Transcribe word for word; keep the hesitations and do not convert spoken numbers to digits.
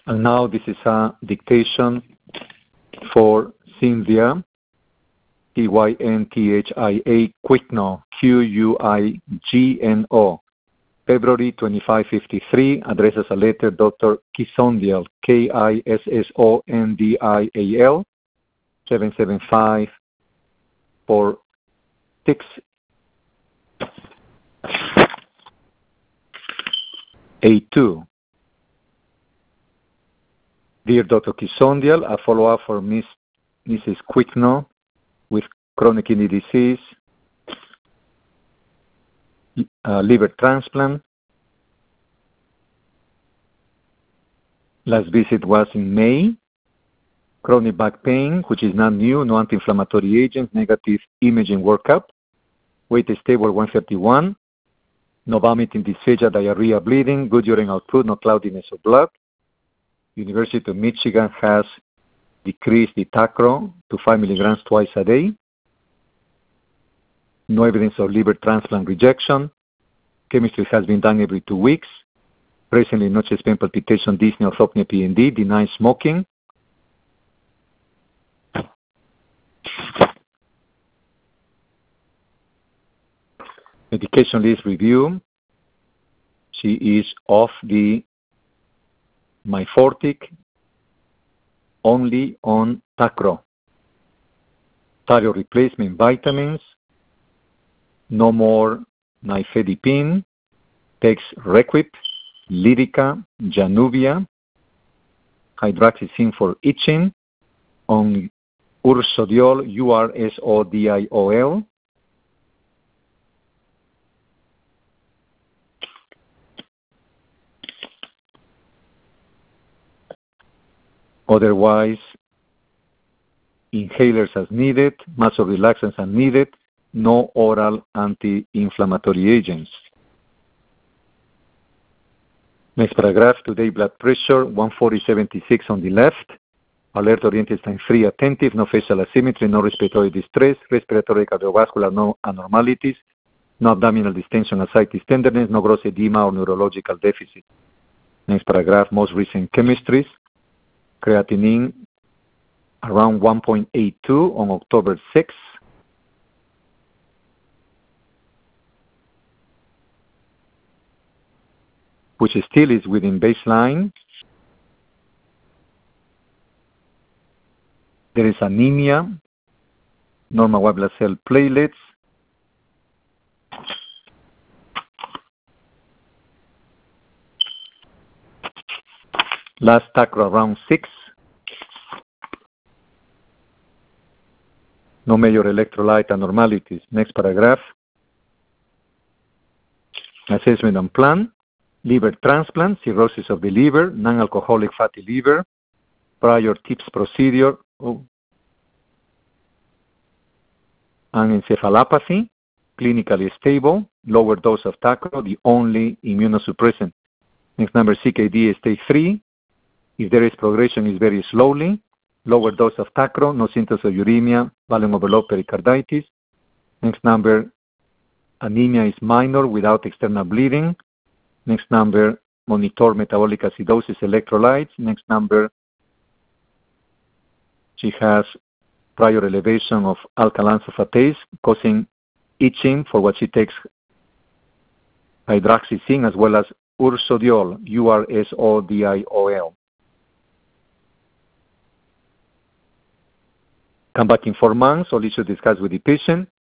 And now this is a dictation for Cynthia, T Y N T H I A, Quigno, Q U I G N O, February twenty-fifth, fifty-three, addresses a letter Doctor Kissondial, K I S S O N D I A L, seven seven five four six eight two. Dear Doctor Kissondial, a follow-up for Miss Missus Quigno with chronic kidney disease, uh, liver transplant. Last visit was in May. Chronic back pain, which is not new, no anti-inflammatory agents, negative imaging workup. Weight is stable, one thirty-one. No vomiting, dysphagia, diarrhea, bleeding, good urine output, no cloudiness of blood. University of Michigan has decreased the tacro to five milligrams twice a day. No evidence of liver transplant rejection. Chemistry has been done every two weeks. Presently, no chest pain, palpitation, dyspnea, orthopnea, P N D. Denies smoking. Medication list review. She is off the Myfortic, only on Tacro. Thyroid replacement vitamins. No more nifedipine. Takes Requip, Lyrica, Januvia. Hydroxyzine for itching. On Ursodiol, U R S O D I O L. Otherwise, inhalers as needed, muscle relaxants as needed, no oral anti-inflammatory agents. Next paragraph, today blood pressure, one forty seventy-six on the left, alert oriented time free, attentive, no facial asymmetry, no respiratory distress, respiratory cardiovascular, no abnormalities, no abdominal distension, ascites, tenderness, no gross edema or neurological deficit. Next paragraph, most recent chemistries. Creatinine around one point eight two on October sixth. Which still is within baseline. There is anemia, normal white blood cell platelets, last tacro around six. No major electrolyte abnormalities. Next paragraph. Assessment and plan. Liver transplant, cirrhosis of the liver, non-alcoholic fatty liver, prior TIPS procedure, oh, and encephalopathy, clinically stable, lower dose of tacro, the only immunosuppressant. Next number, C K D, stage three. If there is progression, it's very slowly. Lower dose of tacro, no symptoms of uremia, volume overload, pericarditis. Next number, anemia is minor without external bleeding. Next number, monitor metabolic acidosis electrolytes. Next number, she has prior elevation of alkaline phosphatase causing itching for what she takes hydroxyzine as well as ursodiol, U R S O D I O L. Come back in four months, all issues discussed with the patient.